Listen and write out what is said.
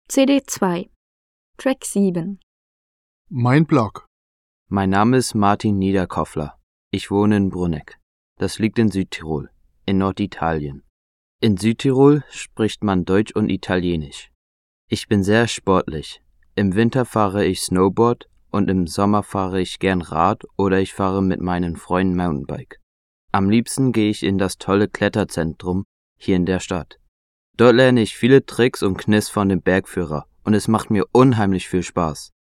CD 2, Track 7. Mein Blog. Mein Name ist Martin Niederkoffler. Ich wohne in Bruneck. Das liegt in Südtirol, in Norditalien. In Südtirol spricht man Deutsch und Italienisch. Ich bin sehr sportlich. Im Winter fahre ich Snowboard und im Sommer fahre ich gern Rad oder ich fahre mit meinen Freunden Mountainbike. Am liebsten gehe ich in das tolle Kletterzentrum hier in der Stadt. Dort lerne ich viele Tricks und Kniffs von dem Bergführer und es macht mir unheimlich viel Spaß.